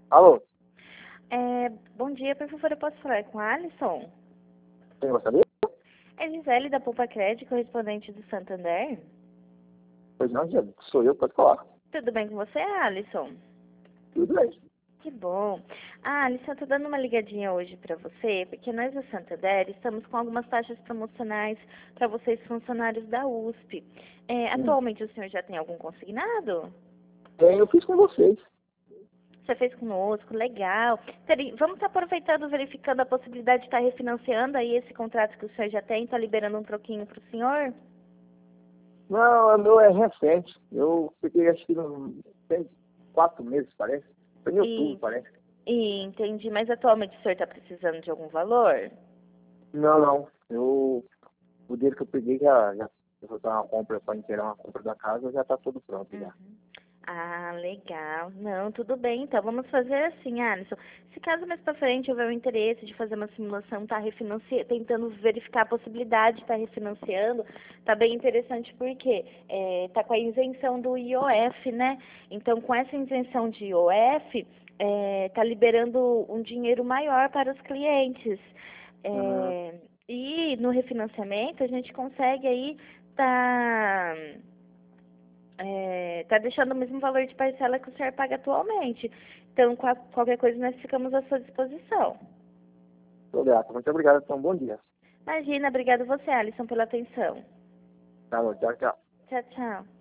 Alô, Bom dia, por favor, eu posso falar com a Alisson? quem gostaria? É Gisele da Poupa Crédito, correspondente do Santander. Pois não, Diego, sou eu, pode falar. Tudo bem com você, Alisson? Tudo bem. Que bom. Alisson, eu tô dando uma ligadinha hoje para você, porque nós do Santander estamos com algumas taxas promocionais para vocês funcionários da USP. Hum. Atualmente o senhor já tem algum consignado? Eu fiz com vocês. Você fez conosco, legal. Vamos estar aproveitando, verificando a possibilidade de estar refinanciando aí esse contrato que o senhor já tem, está liberando um troquinho para o senhor? Não, o meu é recente. Eu fiquei, acho que tem 4 meses, parece. Foi em outubro, E, parece. entendi, mas atualmente o senhor está precisando de algum valor? Não, não. O dinheiro que eu peguei já eu vou dar uma compra, para inteirar uma compra da casa, já está tudo pronto Uhum. já. Ah, legal. Não, tudo bem. Então, vamos fazer assim, Alisson. Se caso mais pra frente houver o interesse de fazer uma simulação, tá tentando verificar a possibilidade de estar refinanciando, tá bem interessante porque tá com a isenção do IOF, né? Então, com essa isenção de IOF, tá liberando um dinheiro maior para os clientes. Uhum. E no refinanciamento, a gente consegue aí tá tá deixando o mesmo valor de parcela que o senhor paga atualmente. Então, qualquer coisa, nós ficamos à sua disposição. Tô grato. Muito obrigado, então, bom dia. Imagina, obrigada você, Alisson, pela atenção. Tá bom, tchau, tchau. Tchau, tchau.